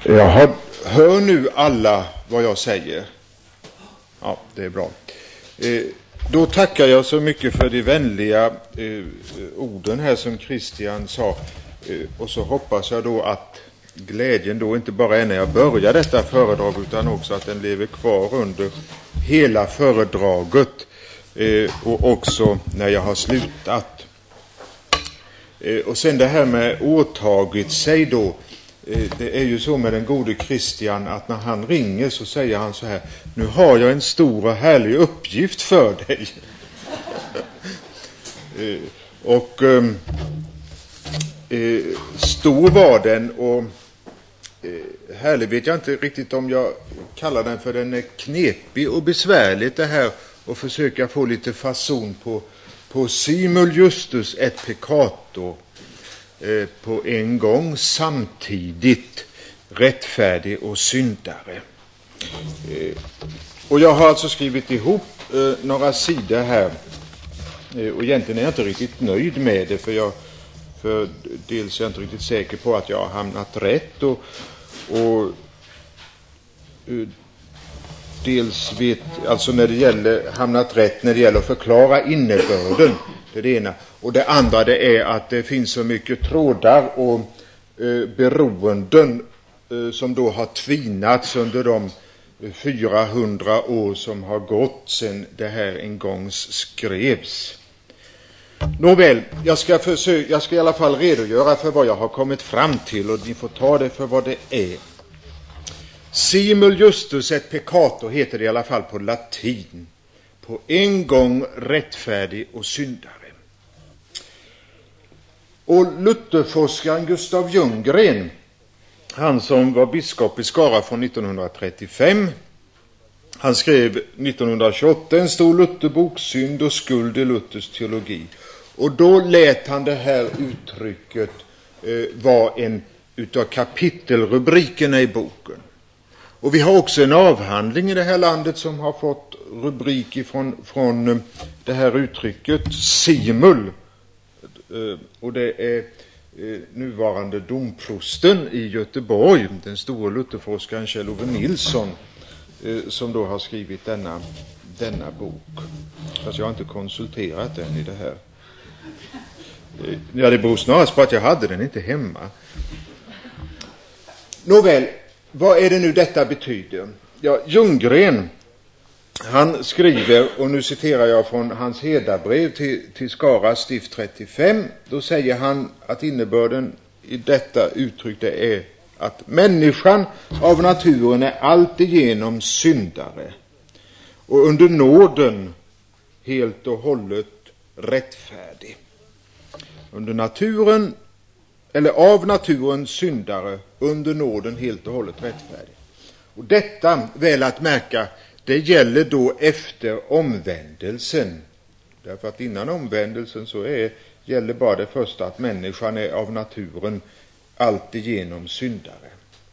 Hör nu alla vad jag säger. Ja, det är bra. Då tackar jag så mycket för de vänliga orden här som Christian sa. Och så hoppas jag då att glädjen då inte bara är när jag börjar detta föredrag utan också att den lever kvar under hela föredraget och också när jag har slutat. Och sen det här med åtagit sig då. Det är ju så med den gode Christian att när han ringer så säger han så här: nu har jag en stor och härlig uppgift för dig. Stor var den och härlig vet jag inte riktigt om jag kallar den, för den är knepig och besvärligt det här och försöka få lite fason på simul justus et peccator, på en gång samtidigt rättfärdig och syndare. Och jag har alltså skrivit ihop några sidor här och egentligen är jag inte riktigt nöjd med det för dels är jag inte riktigt säker på att jag har hamnat rätt och dels vet alltså när det gäller hamnat rätt när det gäller att förklara innebörden, det är det ena. Och det andra det är att det finns så mycket trådar och beroenden som då har tvinats under de 400 år som har gått sedan det här en gång skrevs. Nåväl, jag ska i alla fall redogöra för vad jag har kommit fram till och ni får ta det för vad det är. Simul justus et peccator heter det i alla fall på latin. På en gång rättfärdig och syndare. Och Lutherforskaren Gustav Ljunggren, han som var biskop i Skara från 1935, han skrev 1928 en stor Lutherbok, Synd och skuld i Luthers teologi. Och då lät han det här uttrycket vara en utav kapitelrubrikerna i boken. Och vi har också en avhandling i det här landet som har fått rubrik från det här uttrycket, simul. Och det är nuvarande domprosten i Göteborg, den stora Lutherforskaren Kjell-Ove Nilsson, som då har skrivit denna bok. Fast jag har inte konsulterat den i det här. Ja, det beror snarast på att jag hade den inte hemma. Nåväl, vad är det nu detta betyder? Ja, Ljunggren, han skriver, och nu citerar jag från hans hedarbrev till Skara stift 35, då säger han att innebörden i detta uttryck det är att människan av naturen är alltigenom syndare och under nåden helt och hållet rättfärdig. Under naturen, eller av naturen syndare, under nåden helt och hållet rättfärdig. Och detta, väl att märka, det gäller då efter omvändelsen. Därför att innan omvändelsen så gäller bara det första, att människan är av naturen alltigenom syndare.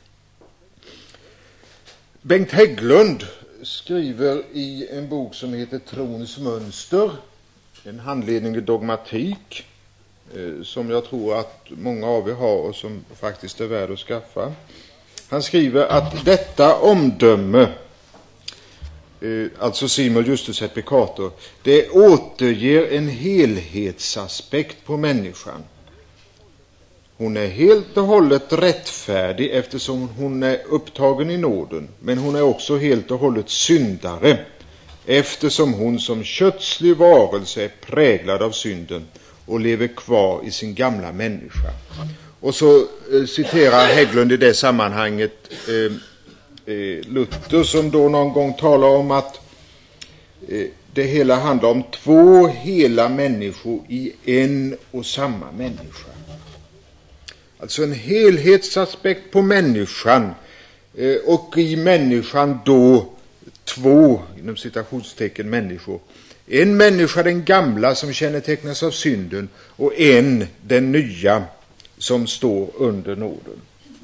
Bengt Hägglund skriver i en bok som heter Trons mönster, en handledning i dogmatik, som jag tror att många av er har och som faktiskt är värd att skaffa. Han skriver att detta omdöme, alltså simul justus et peccator, det återger en helhetsaspekt på människan. Hon är helt och hållet rättfärdig eftersom hon är upptagen i nåden, men hon är också helt och hållet syndare eftersom hon som kötslig varelse är präglad av synden och lever kvar i sin gamla människa. Och så citerar Hägglund i det sammanhanget Luther, som då någon gång talar om att det hela handlar om två hela människor i en och samma människa. Alltså en helhetsaspekt på människan och i människan då två, inom citationstecken, människor. En människa, den gamla, som kännetecknas av synden, och en, den nya, som står under nåden.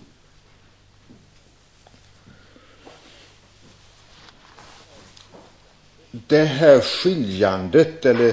Det här skiljandet eller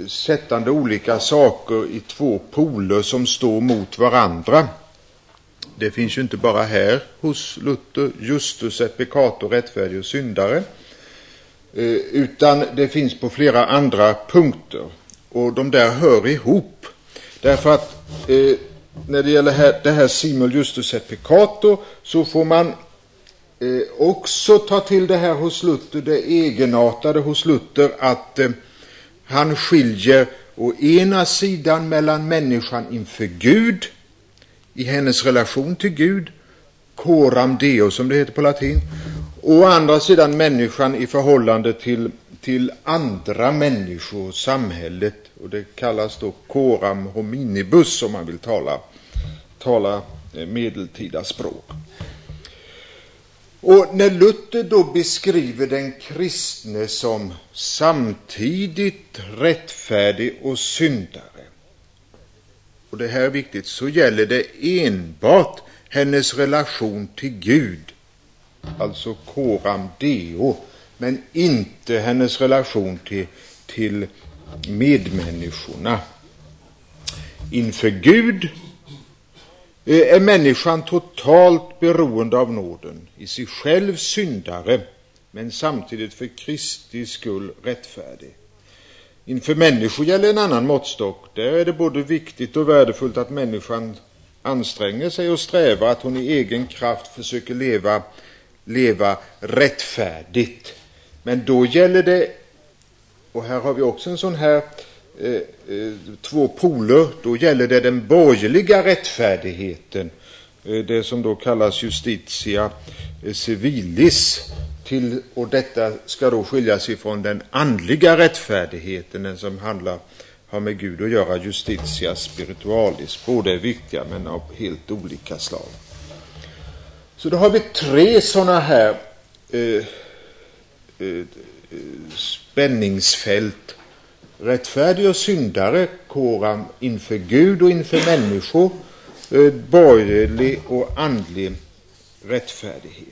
sättande olika saker i två poler som står mot varandra, Det finns ju inte bara här hos Luther, justus et peccator, rättfärdig och syndare, utan det finns på flera andra punkter. Och de där hör ihop. Därför att när det gäller det här simul justus et peccator så får man också ta till det här hos Luther, det egenartade hos Luther, att han skiljer å ena sidan mellan människan inför Gud, i hennes relation till Gud, coram deo som det heter på latin, och å andra sidan människan i förhållande till andra människor, samhället, och det kallas då coram hominibus om man vill tala medeltida språk. Och när Luther då beskriver den kristne som samtidigt rättfärdig och syndare, och det här är viktigt, så gäller det enbart hennes relation till Gud, alltså coram deo, men inte hennes relation till medmänniskorna. Inför Gud är människan totalt beroende av nåden, i sig själv syndare, men samtidigt för Kristi skull rättfärdig. Inför människor gäller en annan måttstock. Där är det både viktigt och värdefullt att människan anstränger sig och strävar, att hon i egen kraft försöker leva rättfärdigt. Men då gäller det, och här har vi också en sån här två poler, då gäller det den borgerliga rättfärdigheten, det som då kallas justitia civilis, och detta ska då skiljas ifrån den andliga rättfärdigheten, den som har med Gud att göra, justitia spiritualis. Båda är viktiga men av helt olika slag. Så då har vi tre sådana här spänningsfält: rättfärdig och syndare, coram inför Gud och inför människor, borgerlig och andlig rättfärdighet.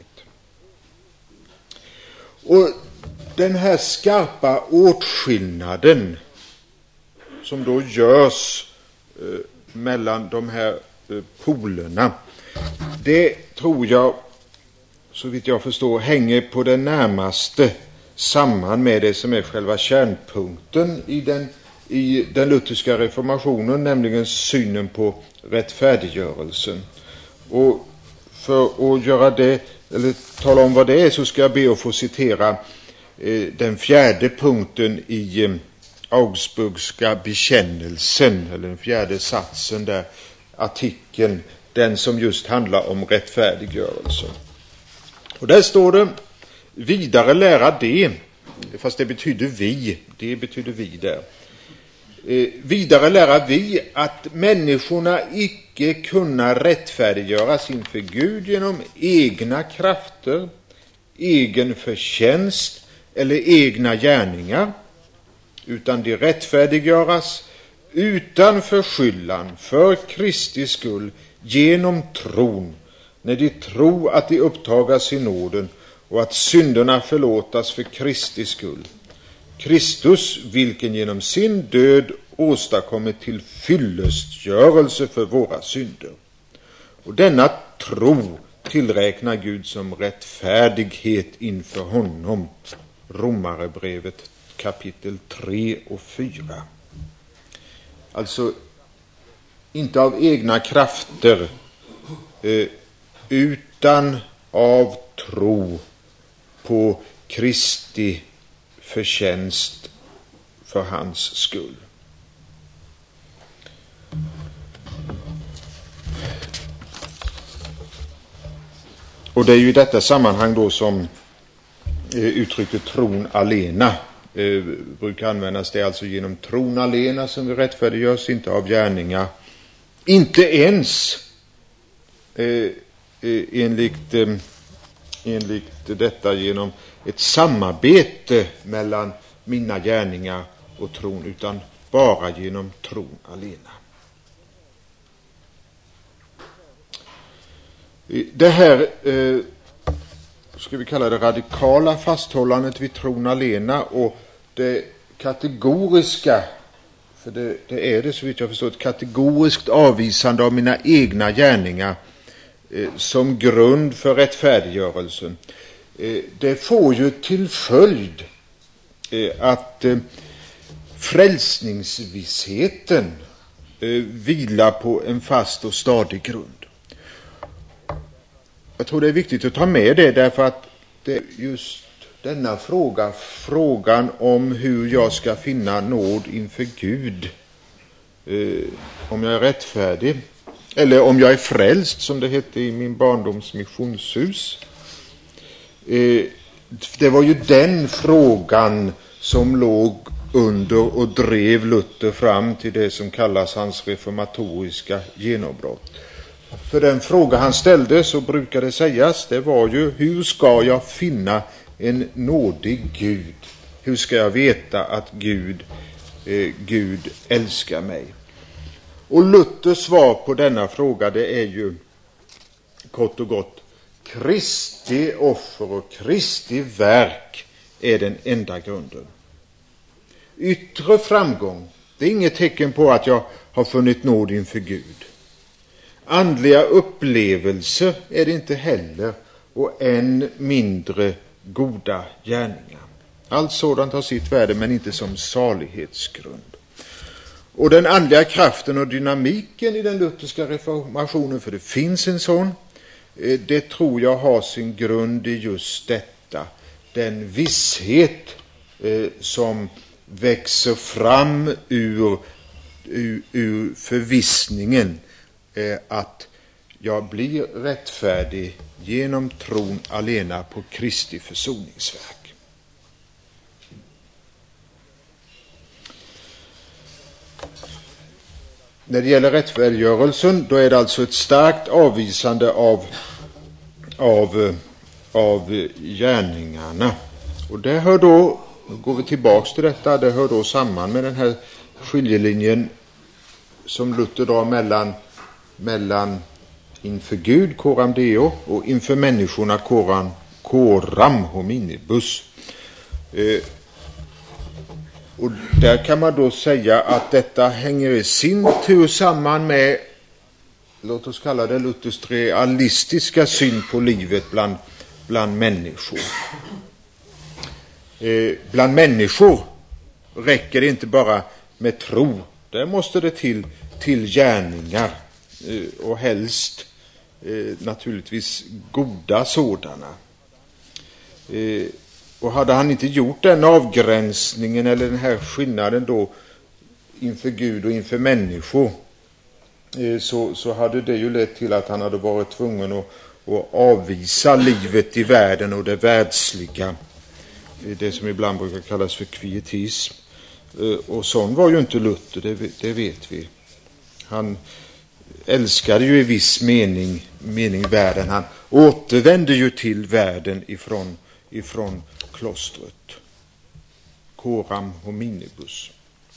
Och den här skarpa åtskillnaden som då görs mellan de här polerna, det tror jag, så vitt jag förstår, hänger på det närmaste samman med det som är själva kärnpunkten i den lutherska reformationen, nämligen synen på rättfärdiggörelsen. Och för att göra det, eller tala om vad det är, så ska jag be att få citera den fjärde punkten i Augsburgska bekännelsen, eller den fjärde satsen där, artikeln, den som just handlar om rättfärdiggörelse. Och där står det: vidare lära det, fast det betyder vi där. Vidare lära vi att människorna icke kunna rättfärdiggöras inför Gud genom egna krafter, egen förtjänst eller egna gärningar, utan de rättfärdiggöras utan förskyllan för Kristi skull genom tron, när de tror att de upptagas i nåden och att synderna förlåtas för Kristi skull. Kristus, vilken genom sin död åstadkommit till fyllestgörelse för våra synder. Och denna tro tillräknar Gud som rättfärdighet inför honom. Romarebrevet kapitel 3 och 4. Alltså inte av egna krafter, utan av tro på Kristi förtjänst för hans skull. Och det är ju i detta sammanhang då som uttrycket tron alena brukar användas. Det är alltså genom tron alena som vi rättfärdiggörs, inte av gärningar. Inte ens enligt detta genom ett samarbete mellan mina gärningar och tron, utan bara genom tron alena. Det här ska vi kalla det radikala fasthållandet vid tron alena, och det kategoriska, för det är det så vitt jag förstår, ett kategoriskt avvisande av mina egna gärningar, som grund för rättfärdiggörelsen, det får ju till följd att frälsningsvissheten vilar på en fast och stadig grund. Jag tror det är viktigt att ta med det, därför att det är just denna frågan om hur jag ska finna nåd inför Gud, om jag är rättfärdig eller om jag är frälst, som det hette i min barndoms missionshus. Det var ju den frågan som låg under och drev Luther fram till det som kallas hans reformatoriska genombrott. För den fråga han ställde, så brukar det sägas, det var ju: hur ska jag finna en nådig Gud? Hur ska jag veta att Gud älskar mig? Och Luthers svar på denna fråga, det är ju kort och gott: Kristi offer och Kristi verk är den enda grunden. Yttre framgång, det är inget tecken på att jag har funnit nåd inför Gud. Andliga upplevelser är det inte heller, och än mindre goda gärningar. Allt sådant har sitt värde, men inte som salighetsgrund. Och den andliga kraften och dynamiken i den lutherska reformationen, för det finns en sån, det tror jag har sin grund i just detta: den visshet som växer fram ur förvissningen att jag blir rättfärdig genom tron alena på Kristi försoningsverk. När det gäller rättfärdiggörelsen, då är det alltså ett starkt avvisande av gärningarna. Och det hör då går vi tillbaks till detta, det hör då samman med den här skiljelinjen som Luther drar mellan inför Gud, coram Deo, och inför människorna, coram hominibus. Och där kan man då säga att detta hänger i sin tur samman med, låt oss kalla det, Luthers realistiska syn på livet bland människor. Bland människor räcker det inte bara med tro. Där måste det till gärningar, och helst naturligtvis goda sådana. Och hade han inte gjort den avgränsningen eller den här skillnaden då inför Gud och inför människor, så hade det ju lett till att han hade varit tvungen att avvisa livet i världen och det världsliga, det som ibland brukar kallas för kvietism. Och sån var ju inte Luther, det vet vi. Han älskade ju i viss mening världen. Han återvände ju till världen ifrån klostret. Coram hominibus.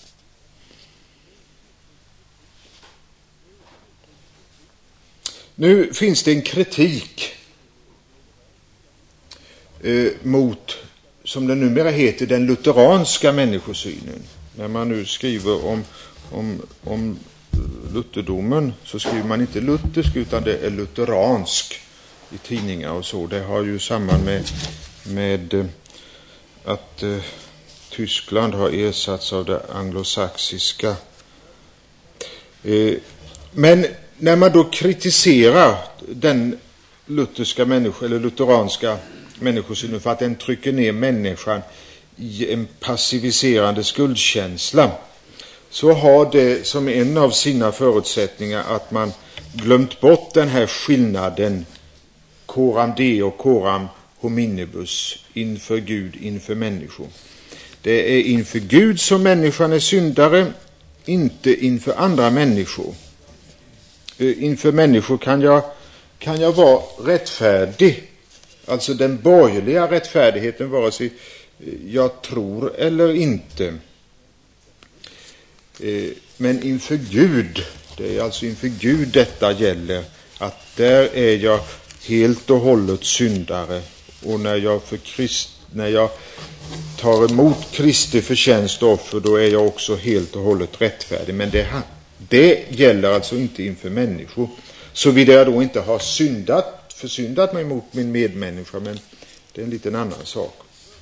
Nu finns det en kritik mot, som det numera heter, den lutheranska människosynen. När man nu skriver om lutherdomen, så skriver man inte luthersk utan det är lutheransk i tidningar och så. Det har ju samman med att Tyskland har ersatts av det anglosaxiska. Men när man då kritiserar den lutherska eller lutheranska människosynen för att den trycker ner människan i en passiviserande skuldkänsla, så har det som en av sina förutsättningar att man glömt bort den här skillnaden coram Deo, coram hominibus, inför Gud, inför människor. Det är inför Gud som människan är syndare, inte inför andra människor. Inför människor kan jag vara rättfärdig, alltså den borgerliga rättfärdigheten, vare sig jag tror eller inte. Men inför Gud, det är alltså inför Gud detta gäller, att där är jag helt och hållet syndare, och när jag tar emot Kristi förtjänst och offer, då är jag också helt och hållet rättfärdig. Men det gäller alltså inte inför människor. såvida jag då inte har försyndat mig mot min medmänniska, men det är en liten annan sak.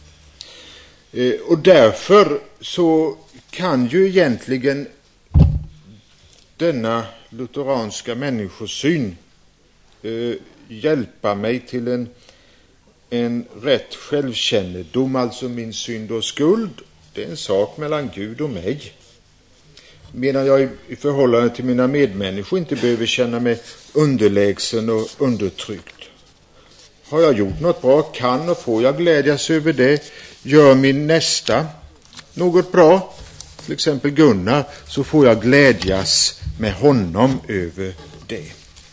Och därför så kan ju egentligen denna lutheranska människosyn hjälpa mig till en rätt självkännedom, alltså min synd och skuld. Det är en sak mellan Gud och mig. Medan jag i förhållande till mina medmänniskor inte behöver känna mig underlägsen och undertryckt. Har jag gjort något bra, kan och får jag glädjas över det. Gör min nästa något bra, till exempel Gunnar, så får jag glädjas med honom över det.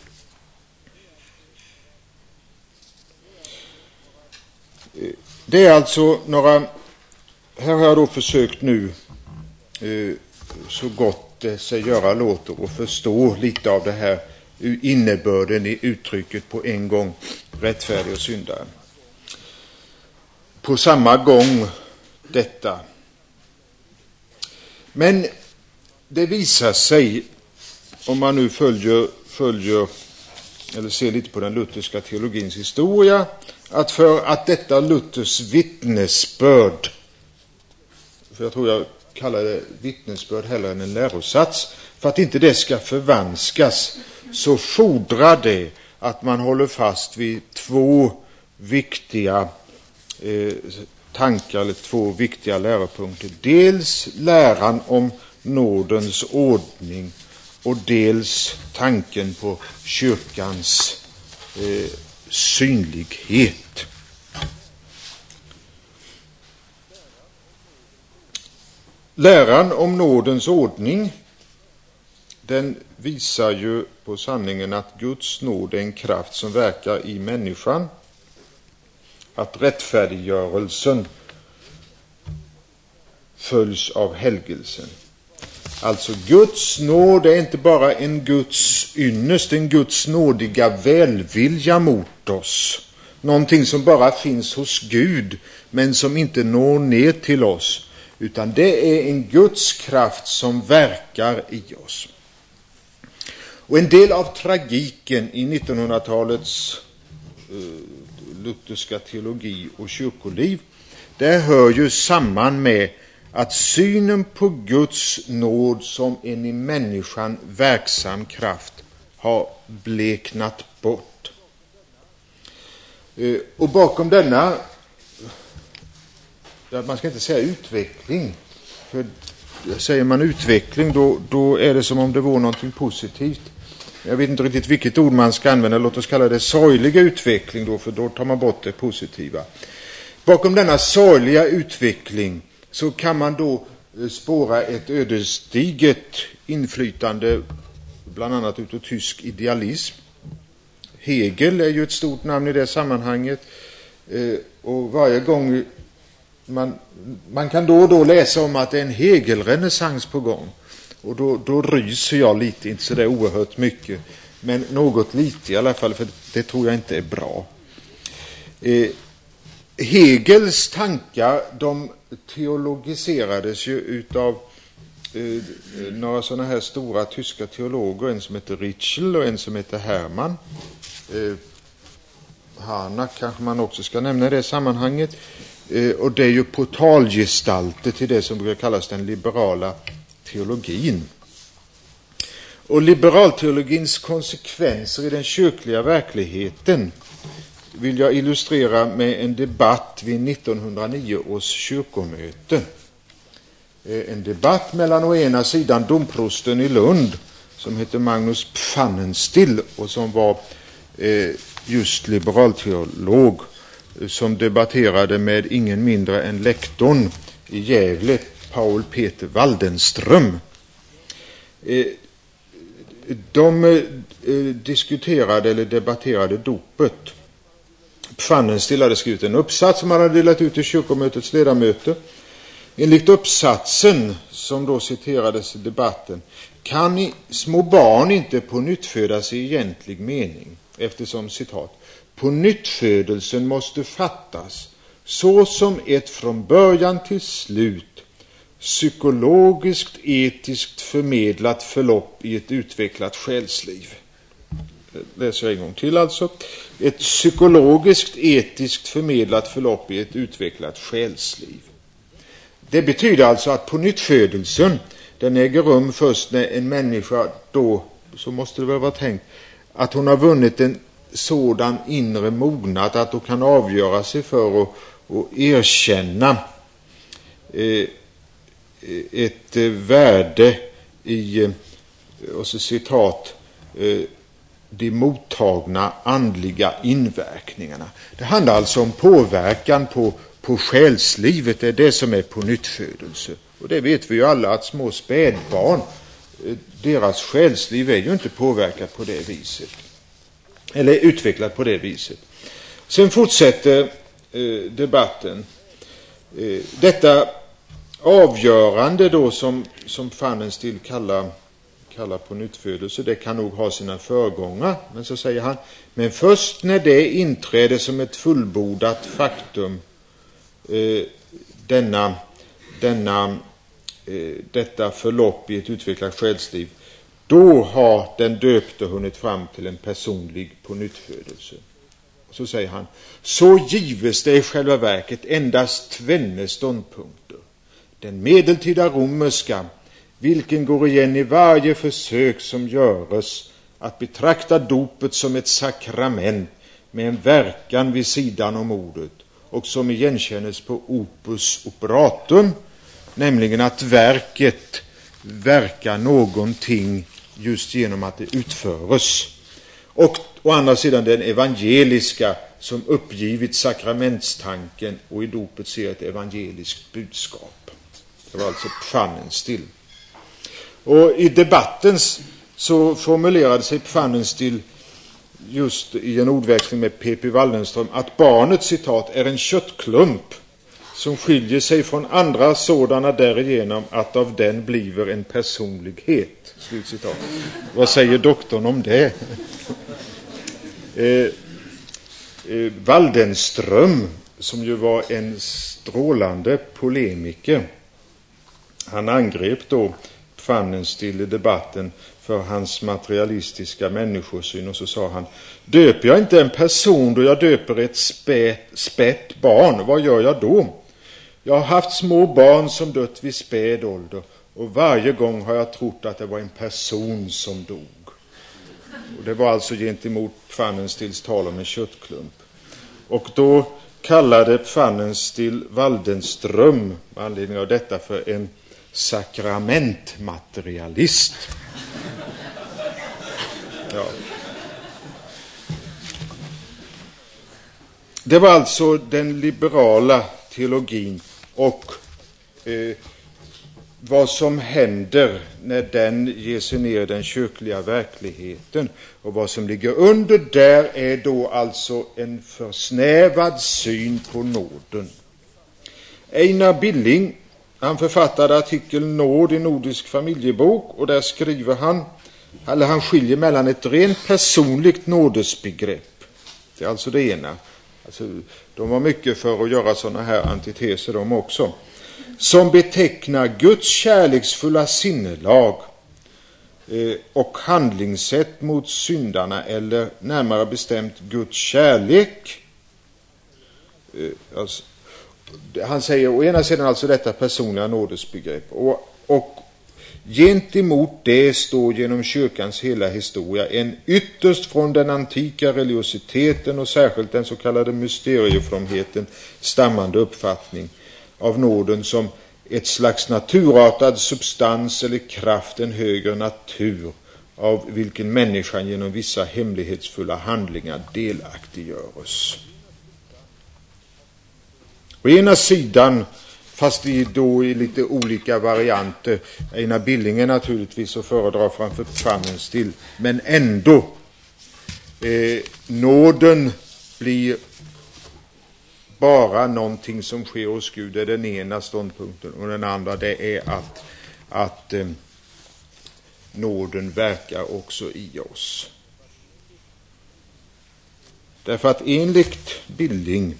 Det är alltså här har jag då försökt nu så gott det sig göra låter och förstå lite av det här innebörden i uttrycket på en gång rättfärdig och syndare. På samma gång detta. Men det visar sig, om man nu följer eller ser lite på den lutherska teologins historia, att för att detta Luthers vittnesbörd, för jag tror jag kallar det vittnesbörd hellre än en lärosats, för att inte det ska förvanskas, så fordrar det att man håller fast vid två viktiga tankar eller två viktiga läropunkter. Dels läran om nådens ordning och dels tanken på kyrkans synlighet. Läran om nådens ordning, den visar ju på sanningen att Guds nåd är en kraft som verkar i människan, att rättfärdiggörelsen följs av helgelsen. Alltså Guds nåd är inte bara en Guds ynnest, en Guds nådiga välvilja mot oss. Någonting som bara finns hos Gud men som inte når ner till oss. Utan det är en Guds kraft som verkar i oss. Och en del av tragiken i 1900-talets lutherska teologi och kyrkoliv, det hör ju samman med att synen på Guds nåd som en i människan verksam kraft har bleknat bort. Och bakom denna, man ska inte säga utveckling, för säger man utveckling då är det som om det vore någonting positivt. Jag vet inte riktigt vilket ord man ska använda, låt oss kalla det sorgliga utveckling då, för då tar man bort det positiva. Bakom denna sorgliga utveckling så kan man då spåra ett ödesdigert inflytande, bland annat utav tysk idealism. Hegel är ju ett stort namn i det sammanhanget, och varje gång man kan då och då läsa om att det är en Hegel-renässans på gång, och då ryser jag lite, inte så det är oerhört mycket, men något lite i alla fall, för det tror jag inte är bra. Hegels tankar, de teologiserades ju utav några sådana här stora tyska teologer, en som heter Ritschl och en som heter Hermann. Harnack kanske man också ska nämna i det sammanhanget. Och det är ju portalgestalter till det som brukar kallas den liberala teologin. Och liberalteologins konsekvenser i den kyrkliga verkligheten vill jag illustrera med en debatt vid 1909 års kyrkomöte. En debatt mellan å ena sidan domprosten i Lund, som heter Magnus Pfannenstiel och som var just liberalteolog, som debatterade med ingen mindre än lektorn i Gävle, Paul Peter Waldenström. De diskuterade eller debatterade dopet. Pfannenstiel hade skrivit en uppsats som han hade delat ut till kyrkomötets ledamöter. Enligt uppsatsen, som då citerades i debatten, kan små barn inte på nytt födas i egentlig mening, eftersom, citat, på nyttfödelsen måste fattas så som ett från början till slut psykologiskt, etiskt förmedlat förlopp i ett utvecklat själsliv. läser jag en gång till alltså. Ett psykologiskt, etiskt förmedlat förlopp i ett utvecklat själsliv. Det betyder alltså att pånyttfödelsen, den äger rum först när en människa då, så måste det väl vara tänkt, att hon har vunnit en sådan inre mognad att hon kan avgöra sig för att erkänna ett värde i, och så citat, de mottagna andliga inverkningarna. Det handlar alltså om påverkan på själslivet. Det är det som är pånyttfödelse. Och det vet vi ju alla, att små spädbarn, deras själsliv är ju inte påverkat på det viset. Eller utvecklat på det viset. Sen fortsätter debatten. Detta avgörande då som Pfannenstiel kallar pånyttfödelse, det kan nog ha sina föregångare. Men så säger han, men först när det inträder som ett fullbordat faktum, detta förlopp i ett utvecklat själsliv, då har den döpte hunnit fram till en personlig pånyttfödelse. Så säger han, så gives det i själva verket endast tvenne ståndpunkter. Den medeltida romerska, vilken går igen i varje försök som göres att betrakta dopet som ett sakrament med en verkan vid sidan om ordet och som igenkännes på opus operatum, nämligen att verket verkar någonting just genom att det utföres. Och å andra sidan den evangeliska som uppgivit sakramentstanken och i dopet ser ett evangeliskt budskap. Det var alltså Pfannenstiel. Och i debatten så formulerade sig Pfannenstiel just i en ordväxling med P.P. Waldenström att barnet, citat, är en köttklump som skiljer sig från andra sådana därigenom att av den bliver en personlighet. Slutcitat. Vad säger doktorn om det? Waldenström, som ju var en strålande polemiker, han angrep då Pfannenstiel i debatten för hans materialistiska människosyn, och så sa han, döper jag inte en person då jag döper ett spätt barn, vad gör jag då? Jag har haft små barn som dött vid späd ålder, och varje gång har jag trott att det var en person som dog. Och det var alltså gentemot Pfannenstiels tal om en köttklump. Och då kallade Pfannenstiel Waldenström med anledning av detta för en sakramentmaterialist. Ja. Det var alltså den liberala teologin och vad som händer när den ger sig ner i den kyrkliga verkligheten, och vad som ligger under där är då alltså en försnävad syn på nåden. Einar Billing, han författade artikeln Nåd i Nordisk familjebok, och där skriver han skiljer mellan ett rent personligt nådesbegrepp. Det är alltså det ena. Alltså, de var mycket för att göra sådana här antiteser de också. Som betecknar Guds kärleksfulla sinnelag och handlingssätt mot syndarna, eller närmare bestämt Guds kärlek. Alltså, han säger å ena sidan alltså detta personliga nådesbegrepp, och gentemot det står genom kyrkans hela historia en ytterst från den antika religiositeten och särskilt den så kallade mysteriefromheten stammande uppfattning av nåden som ett slags naturartad substans eller kraft, en högre natur, av vilken människan genom vissa hemlighetsfulla handlingar delaktiggöres. Å ena sidan, fast då i lite olika varianter, Einar Billing är naturligtvis att föredra framför Pfannenstiel, men ändå nåden blir bara någonting som sker hos Gud, det är den ena ståndpunkten, och den andra det är att nåden verkar också i oss. Därför att enligt Billing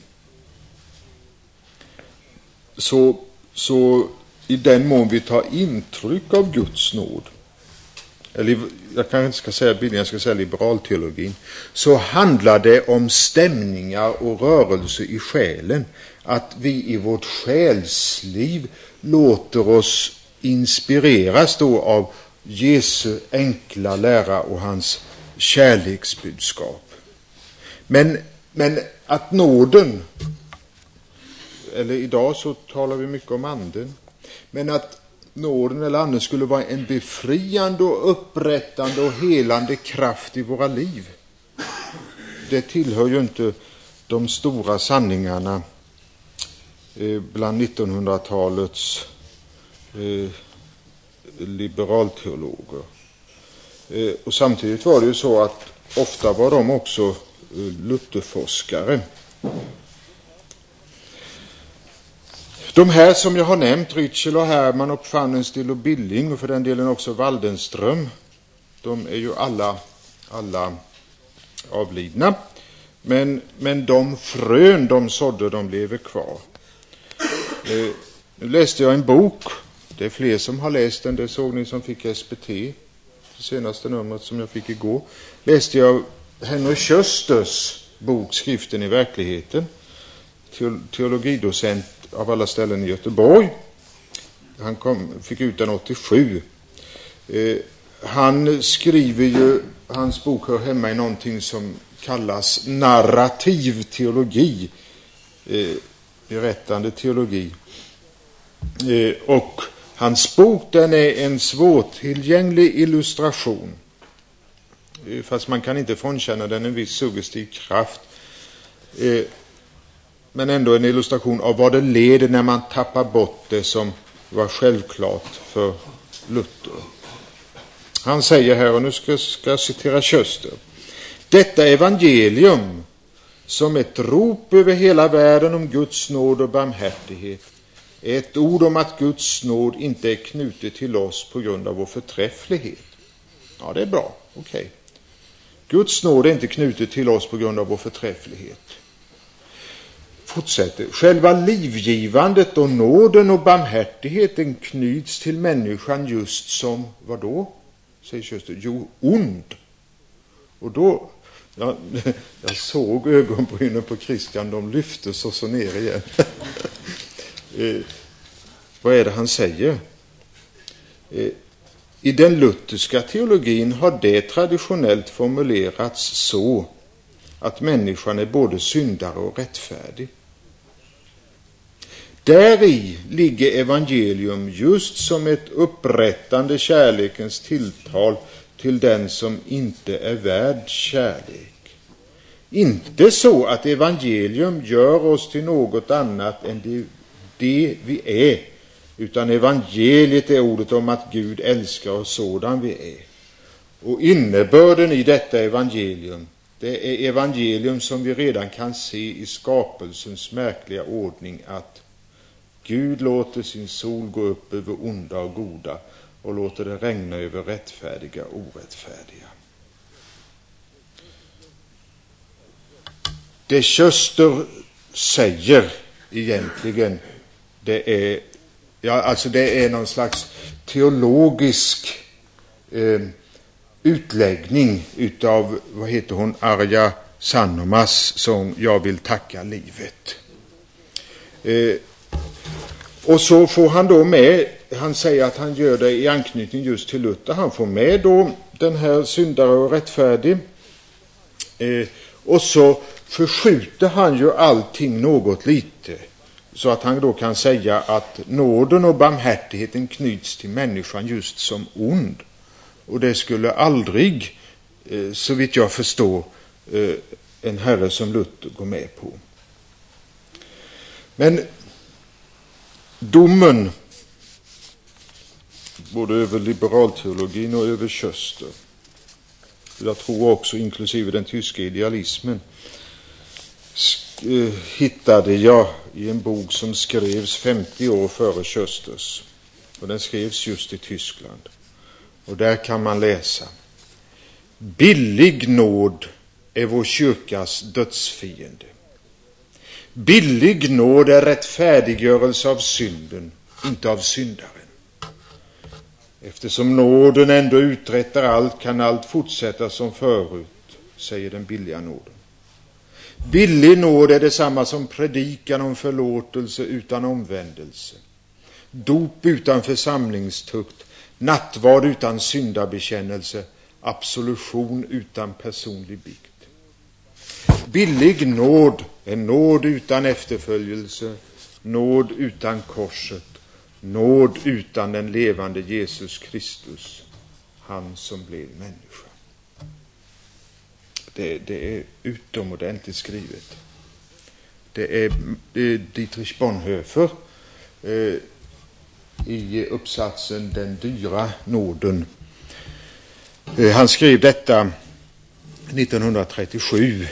så i den mån vi tar intryck av Guds nåd eller jag kanske inte ska säga bildning, jag ska säga liberalteologin, så handlar det om stämningar och rörelse i själen. Att vi i vårt själsliv låter oss inspireras då av Jesu enkla lära och hans kärleksbudskap. Men att nåden, eller idag så talar vi mycket om anden, men att nåden eller anden skulle vara en befriande och upprättande och helande kraft i våra liv, det tillhör ju inte de stora sanningarna bland 1900-talets liberalteologer. Och samtidigt var det ju så att ofta var de också Lutherforskare. De här som jag har nämnt, Ritschl och Hermann och Pfannenstiel och Billing och för den delen också Waldenström, de är ju alla avlidna. Men de frön de sådde, de lever kvar. Nu läste jag en bok, det är fler som har läst den, det såg ni som fick SPT, det senaste numret som jag fick igår. Läste jag Henry Kösters bok Skriften i verkligheten, teologidocent av alla ställen i Göteborg. Han fick ut den 87. Han skriver ju, hans bok hör hemma i någonting som kallas narrativ teologi, berättande teologi. Och hans bok, den är en svårtillgänglig illustration, fast man kan inte frånkänna den en viss suggestiv kraft, men ändå en illustration av vad det leder när man tappar bort det som var självklart för Luther. Han säger här, och nu ska jag citera Köster: detta evangelium som ett rop över hela världen om Guds nåd och barmhärtighet är ett ord om att Guds nåd inte är knutet till oss på grund av vår förträfflighet. Ja, det är bra, okej. Guds nåd är inte knutet till oss på grund av vår förträfflighet. Fortsätter. Själva livgivandet och nåden och barmhärtigheten knyts till människan just som, vad då? Säger Köster. Jo, ond. Och då, jag såg ögonbrynen på Christian, de lyftes och så ner igen. Vad är det han säger? I den lutherska teologin har det traditionellt formulerats så att människan är både syndare och rättfärdig. Däri ligger evangelium just som ett upprättande kärlekens tilltal till den som inte är värd kärlek. Inte så att evangelium gör oss till något annat än det vi är, utan evangeliet är ordet om att Gud älskar oss sådan vi är. Och innebörden i detta evangelium, det är evangelium som vi redan kan se i skapelsens märkliga ordning, att Gud låter sin sol gå upp över onda och goda och låter det regna över rättfärdiga och orättfärdiga. Det Köster säger egentligen, det är någon slags teologisk utläggning utav, vad heter hon, Arja Sanomas sång Jag vill tacka livet. Och så får han då med, han säger att han gör det i anknytning just till Luther, han får med då den här syndare och rättfärdig, och så förskjuter han ju allting något lite, så att han då kan säga att nåden och barmhärtigheten knyts till människan just som ond. Och det skulle aldrig, så vitt jag förstår, en herre som Luther går med på. Men domen, både över liberalteologin och över Köster, jag tror också inklusive den tyska idealismen, hittade jag i en bok som skrevs 50 år före Kösters, och den skrevs just i Tyskland. Och där kan man läsa: billig nåd är vår kyrkas dödsfiende. Billig nåd är rättfärdiggörelse av synden, inte av syndaren. Eftersom nåden ändå uträttar allt kan allt fortsätta som förut, säger den billiga nåden. Billig nåd är detsamma som predikan om förlåtelse utan omvändelse, dop utan församlingstukt, nattvard utan syndabekännelse, absolution utan personlig bikt. Billig nåd är nåd utan efterföljelse, nåd utan korset, nåd utan den levande Jesus Kristus, han som blev människa. Det är utomordentligt skrivet. Det är Dietrich Bonhoeffer i uppsatsen Den dyra nåden. Han skrev detta 1937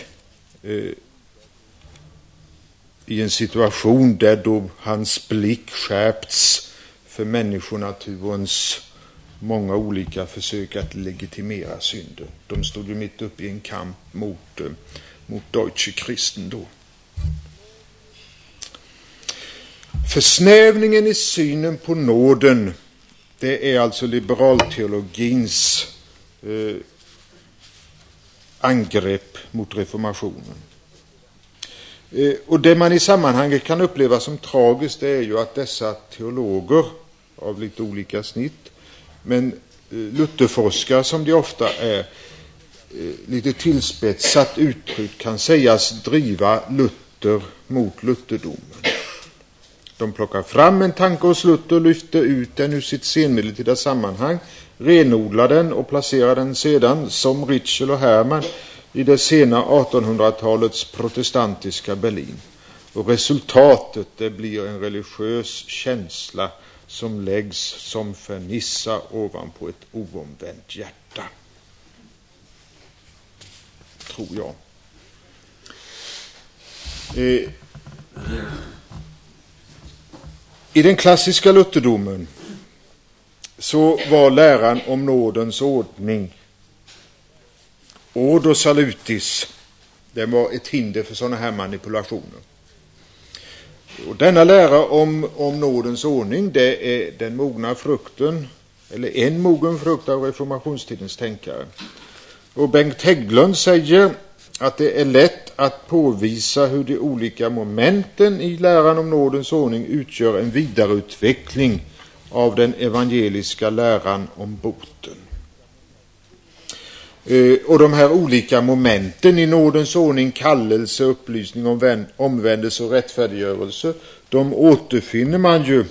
i en situation där då hans blick skärpts för människonaturens många olika försök att legitimera synden. De stod ju mitt uppe i en kamp mot Deutsche Christen då. Försnävningen i synen på nåden, det är alltså liberalteologins angrepp mot reformationen. Och det man i sammanhanget kan uppleva som tragiskt, det är ju att dessa teologer av lite olika snitt, men Lutherforskare som de ofta är, lite tillspetsat uttryckt kan sägas driva Luther mot lutherdomen. De plockar fram en tanke hos Luther, lyfter ut den ur sitt senmedeltida sammanhang, renodlar den och placerar den sedan, som Ritschl och Hermann, i det sena 1800-talets protestantiska Berlin. Och resultatet, det blir en religiös känsla som läggs som fernissa ovanpå ett oomvänt hjärta. Tror jag. I den klassiska lutherdomen så var läran om nådens ordning, ordo salutis, det var ett hinder för sådana här manipulationer. Och denna lära om nådens ordning, det är den mogna frukten, eller en mogen frukt av reformationstidens tänkare. Och Bengt Hägglund säger att det är lätt att påvisa hur de olika momenten i läran om nådens ordning utgör en vidareutveckling av den evangeliska läran om boten. Och de här olika momenten i nådens ordning, kallelse, upplysning, omvändelse och rättfärdiggörelse, de återfinner man ju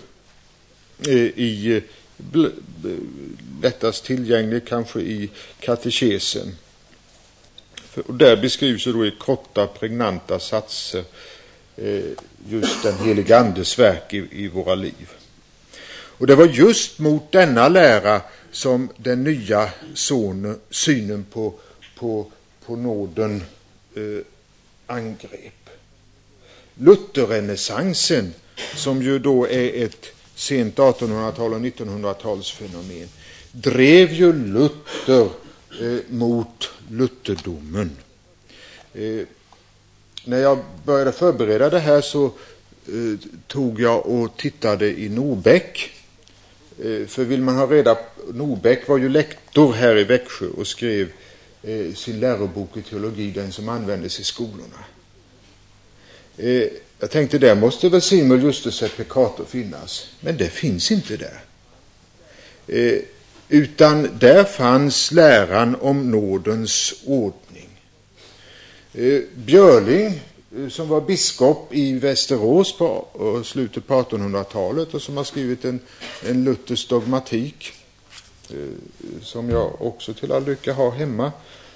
i lättast tillgängligt kanske i katekesen. Och där beskrivs ju då i korta, pregnanta satser just den helige Andes verk i våra liv. Och det var just mot denna lära som den nya synen på nåden angrep. Lutherrenässansen, som ju då är ett sent 1800-tal och 1900-talsfenomen, drev ju Luther mot lutherdomen. När jag började förbereda det här så tog jag och tittade i Norbeck. För vill man ha reda på, Norbeck var ju lektor här i Växjö och skrev sin lärobok i teologi, den som användes i skolorna. Jag tänkte, där måste väl Simul Justus et Peccator finnas, men det finns inte där. Utan där fanns läran om nådens ordning. Björling, som var biskop i Västerås på slutet på 1800-talet och som har skrivit en Luthers dogmatik, som jag också till all lycka har hemma,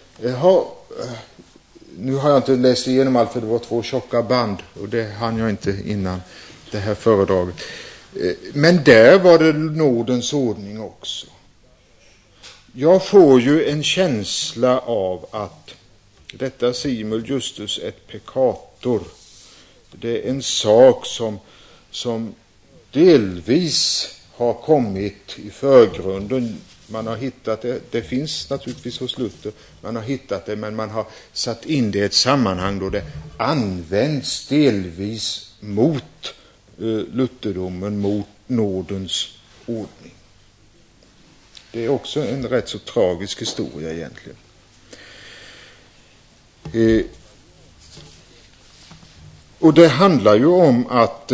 nu har jag inte läst igenom allt för det var 2 tjocka band och det hann jag inte innan det här föredraget. Men där var det nådens ordning också. Jag får ju en känsla av att detta Simul Justus et Peccator, det är en sak som delvis har kommit i förgrunden. Man har hittat det finns naturligtvis hos Luther, man har hittat det, men man har satt in det i ett sammanhang då det används delvis mot lutherdomen, mot nådens ordning. Det är också en rätt så tragisk historia egentligen. Och det handlar ju om att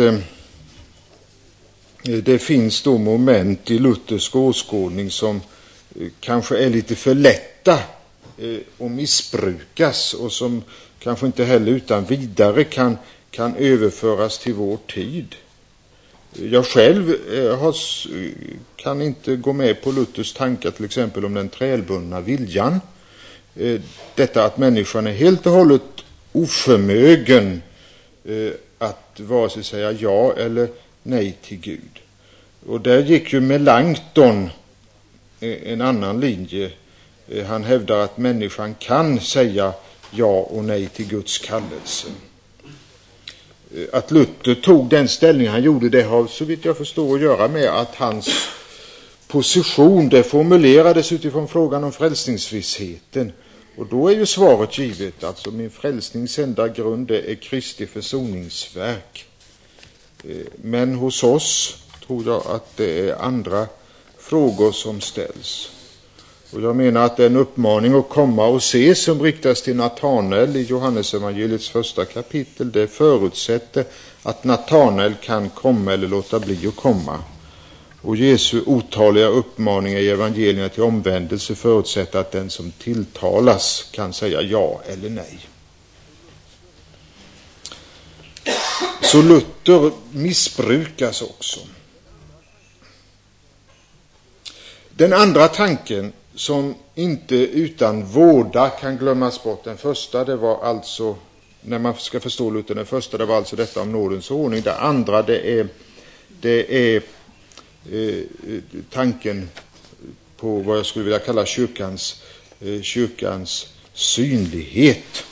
det finns då moment i Luthers åskådning som kanske är lite för lätta och missbrukas och som kanske inte heller utan vidare kan överföras till vår tid. Jag själv kan inte gå med på Luthers tankar till exempel om den trälbundna viljan. Detta att människan är helt och hållet oförmögen att vare sig säga ja eller nej till Gud. Och där gick ju Melanchthon en annan linje. Han hävdar att människan kan säga ja och nej till Guds kallelse. Att Luther tog den ställning han gjorde, det har så vitt jag förstår att göra med att hans position det formulerades utifrån frågan om frälsningsvissheten. Och då är ju svaret givet, alltså min frälsnings enda grund är Kristi försoningsverk. Men hos oss tror jag att det är andra frågor som ställs. Och jag menar att den uppmaning att komma och se som riktas till Natanael i Johannes evangeliets första kapitel, det förutsätter att Natanael kan komma eller låta bli att komma. Och Jesu otaliga uppmaningar i evangelierna till omvändelse förutsätter att den som tilltalas kan säga ja eller nej. Så Luther missbrukas också. Den andra tanken som inte utan vårda kan glömmas bort. Den första, det var alltså, när man ska förstå Luther, den första det var alltså detta om nådens ordning. Det andra det är tanken på vad jag skulle vilja kalla kyrkans synlighet.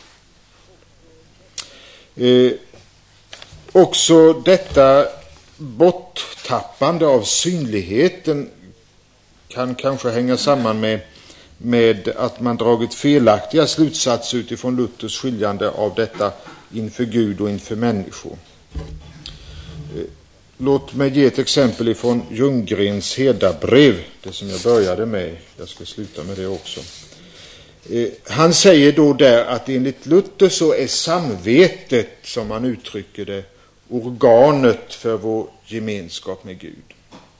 Också detta borttappande av synligheten kan kanske hänga samman med att man dragit felaktiga slutsatser utifrån Luthers skiljande av detta inför Gud och inför människor. Låt mig ge ett exempel ifrån Ljunggrens Hedabrev, det som jag började med. Jag ska sluta med det också. Han säger då där att enligt Luther så är samvetet, som han uttrycker det, organet för vår gemenskap med Gud.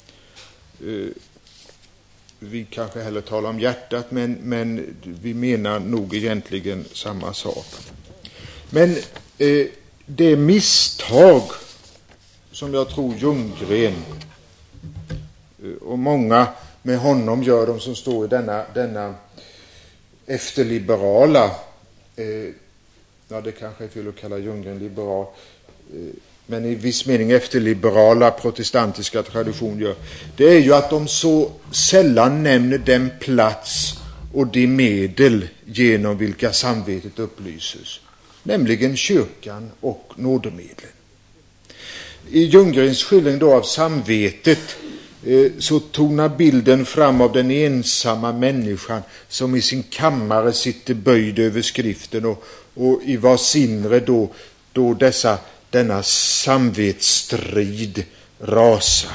Vi kanske hellre talar om hjärtat, men vi menar nog egentligen samma sak. Men det misstag som jag tror Ljunggren och många med honom gör, de som står i denna efterliberala, det kanske är fel att kalla Ljunggren liberal, men i viss mening efterliberala protestantiska tradition gör, det är ju att de så sällan nämner den plats och de medel genom vilka samvetet upplyses, nämligen kyrkan och nådemedlen. I Ljunggrens skildring då av samvetet så tonar bilden fram av den ensamma människan som i sin kammare sitter böjd över skriften och i vars inre då denna samvetsstrid rasar.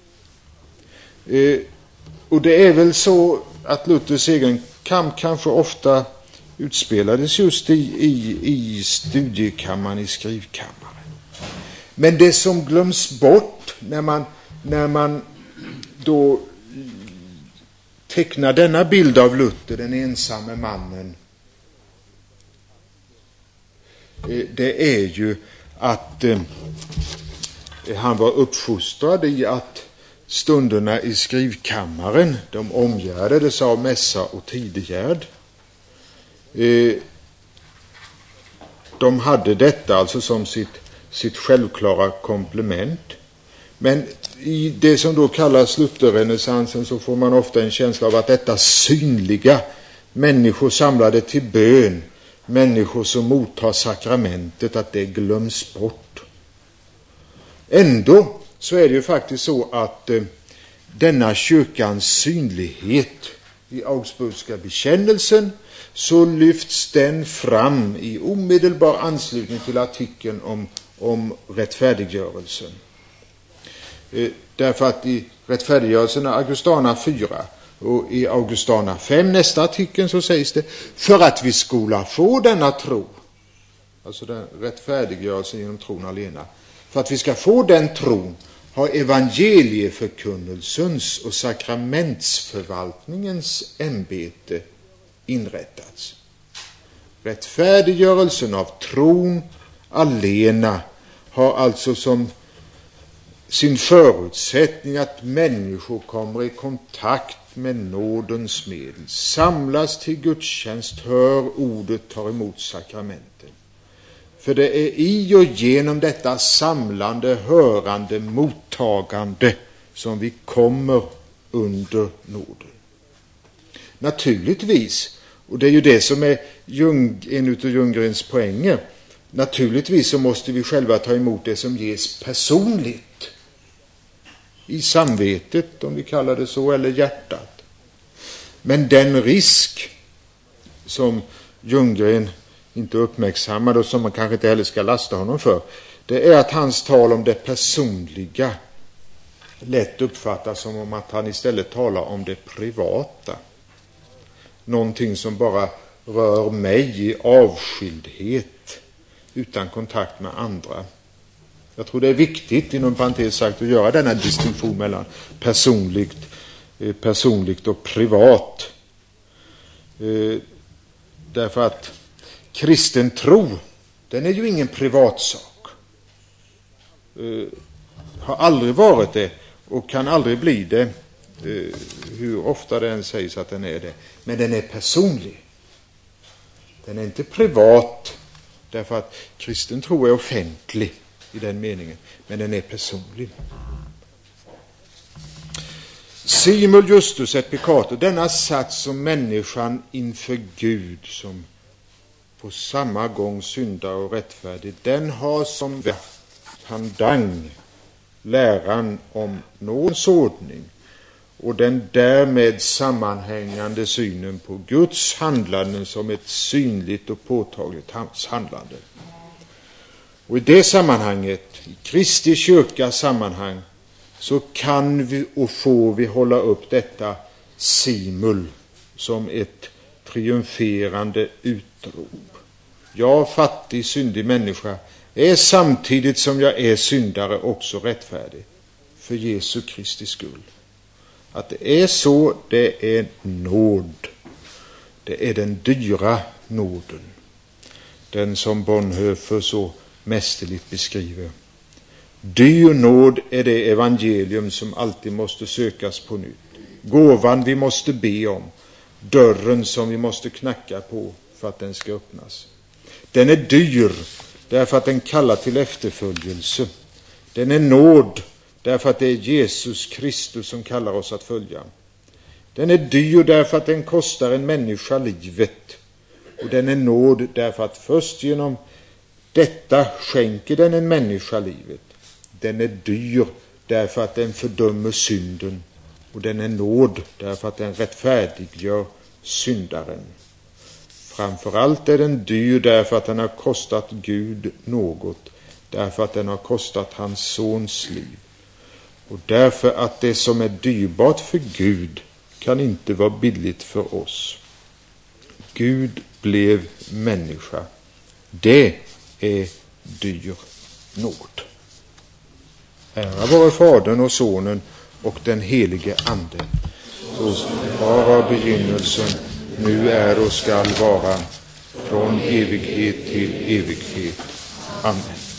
Och det är väl så att Luthers egen kamp kanske ofta utspelades just i studiekammaren, i skrivkammaren. Men det som glöms bort när man då tecknar denna bild av Luther, den ensamme mannen, det är ju att han var uppfostrad i att stunderna i skrivkammaren, de omgärdades av mässa och tidegärd. De hade detta alltså som sitt självklara komplement. Men i det som då kallas Lutherrenässansen så får man ofta en känsla av att detta synliga, människor samlade till bön, människor som mottar sakramentet, att det glöms bort. Ändå så är det ju faktiskt så att denna kyrkans synlighet i Augsburgska bekännelsen, så lyfts den fram i omedelbar anslutning till artikeln om rättfärdiggörelsen. Därför att i rättfärdiggörelsen Augustana 4 Och i Augustana 5, nästa artikeln, så sägs det: för att vi skola få denna tro, alltså den rättfärdiggörelsen genom tron alena, för att vi ska få den tron har evangelieförkunnelsens och sakramentsförvaltningens ämbete inrättats. Rättfärdiggörelsen av tron alena har alltså som sin förutsättning att människor kommer i kontakt med nådens medel, samlas till gudstjänst, hör ordet, tar emot sakramenten. För det är i och genom detta samlande, hörande, mottagande som vi kommer under nåden. Naturligtvis, och det är ju det som är en utav Ljunggrens poänger, naturligtvis så måste vi själva ta emot det som ges personligt. I samvetet, om vi kallar det så, eller hjärtat. Men den risk som Ljunggren inte uppmärksammade och som man kanske inte heller ska lasta honom för, det är att hans tal om det personliga lätt uppfattas som om att han istället talar om det privata. Någonting som bara rör mig i avskildhet, utan kontakt med andra. Jag tror det är viktigt, inom parentes sagt, att göra denna distinktion mellan personligt och privat. Därför att kristen tro, den är ju ingen privatsak. Har aldrig varit det och kan aldrig bli det, hur ofta det än sägs att den är det. Men den är personlig. Den är inte privat, därför att kristen tro är offentlig i den meningen, men den är personlig. Simul justus et peccator, denna sats om människan inför Gud som på samma gång syndare och rättfärdig, den har som pendang läran om nådens ordning och den därmed sammanhängande synen på Guds handlande som ett synligt och påtagligt handlande. Och i det sammanhanget, i Kristi kyrkas sammanhang, så kan vi och får vi hålla upp detta simul som ett triumferande utrop. Jag, fattig, syndig människa, är samtidigt som jag är syndare också rättfärdig för Jesu Kristi skull. Att det är så, det är nåd. Det är den dyra nåden. Den som Bonhoeffer så mästerligt beskriver. Dyr nåd är det evangelium som alltid måste sökas på nytt. Gåvan vi måste be om. Dörren som vi måste knacka på för att den ska öppnas. Den är dyr därför att den kallar till efterföljelse. Den är nåd därför att det är Jesus Kristus som kallar oss att följa. Den är dyr därför att den kostar en människa livet. Och den är nåd därför att först genom detta skänker den en människa livet. Den är dyr därför att den fördömer synden. Och den är nåd därför att den rättfärdiggör syndaren. Framförallt är den dyr därför att den har kostat Gud något. Därför att den har kostat hans sons liv. Och därför att det som är dyrbart för Gud kan inte vara billigt för oss. Gud blev människa. Det är dyr nåd. Ära vare Fadern och Sonen och den helige Ande. Så var av begynnelsen, nu är och skall vara, från evighet till evighet. Amen.